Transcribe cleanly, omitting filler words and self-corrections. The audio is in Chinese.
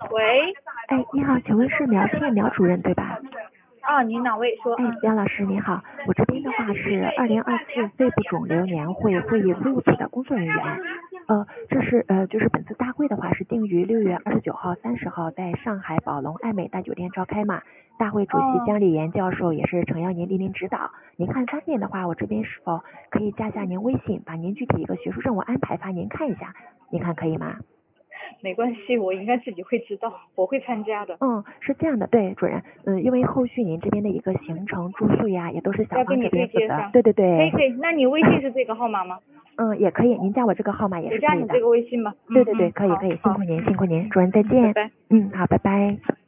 喂， 哎，你好，请问是苗倩苗主任对吧？ 您哪位说？ 哎，苗老师你好，我这边的话是2024肺部肿瘤年会会议会务组的工作人员。就是本次大会的话是定于6月29号、30号在上海宝龙爱美大酒店召开嘛。大会主席姜立言教授也是诚邀您莅临指导。您看方便的话，我这边是否可以加下您微信，把您具体一个学术任务安排发您看一下，您看可以吗？ 没关系，我应该自己会知道，我会参加的。 是这样的，对，主任，因为后续您这边的一个行程住宿呀，也都是小芳这要跟你对边负责。 接上。 对对对。 可以，那你微信是这个号码吗？ 也可以，您加我这个号码也是可以的。 我加你这个微信吧。 对对对，可以好， 可以，辛好， 苦您，辛苦您，主任再见。 拜拜。 好，拜拜。